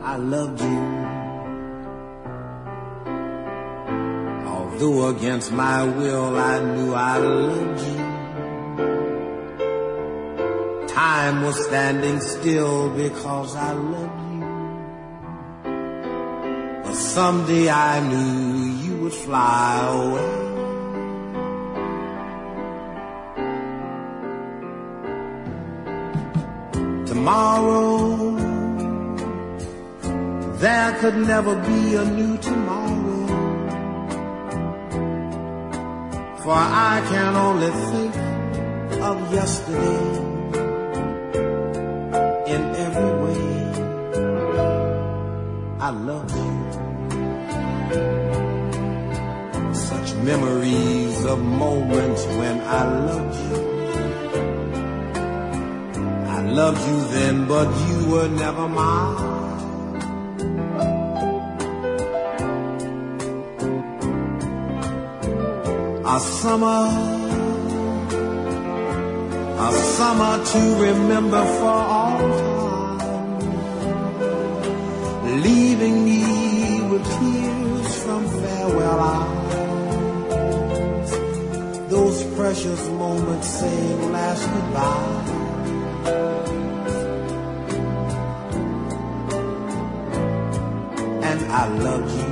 I loved you. Although against my will I knew I loved you. Time was standing still because I loved you. But someday I knew you would fly away. Tomorrow, there could never be a new tomorrow. For I can only think of yesterday in every way. I love you. Such memories of moments when I loved you. I loved you then, but you were never mine. A summer to remember for all time, leaving me with tears from farewell eyes. Those precious moments saying last goodbye. And I loved you.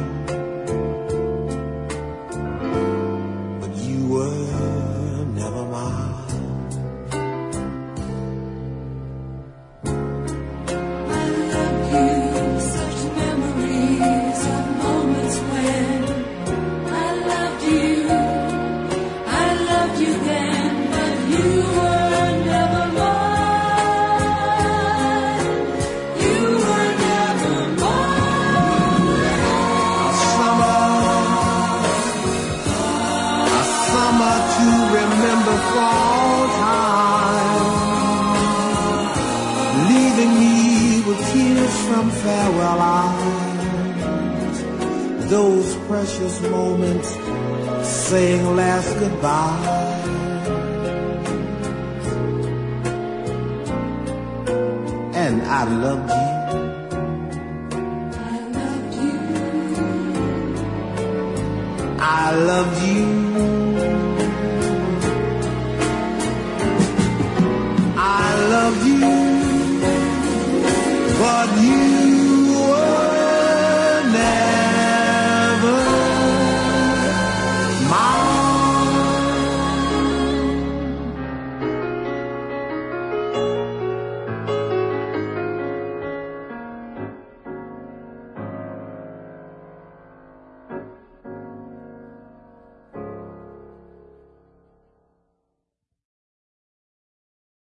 Farewell eyes, those precious moments saying last goodbye. And I loved you. I loved you. I loved you. But you